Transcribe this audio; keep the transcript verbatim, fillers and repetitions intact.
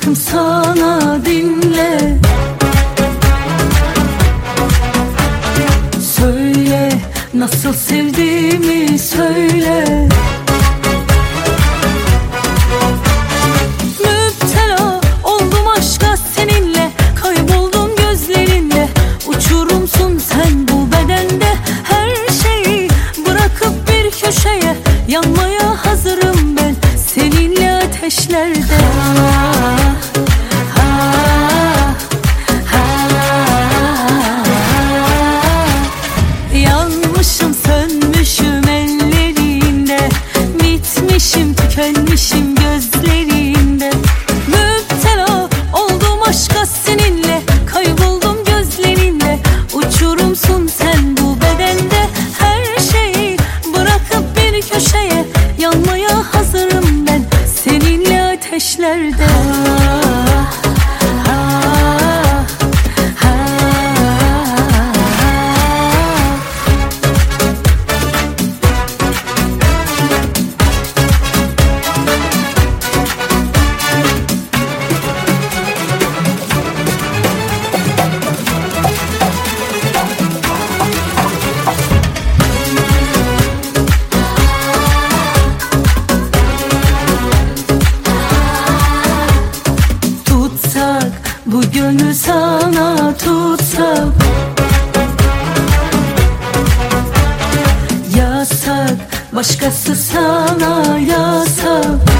anlatayım sana, dinle. Söyle, nasıl sevdiğimi söyle. Müptela oldum aşka seninle, kayboldum gözlerinde. Uçurumsun sen bu bedende, her şeyi bırakıp bir köşeye. Yanmaya hazırım ben seninle ateşlerde. Yanmışım, sönmüşüm ellerinde, bitmişim, tükenmişim gözlerinde. Müptela oldum aşka seninle, kayboldum gözlerinde. Uçurumsun sen bu bedende, her şeyi bırakıp bir köşeye. Yanmaya hazırım ben seninle ateşlerde. Bu gönül sana tutsak, yasak, başkası sana yasak.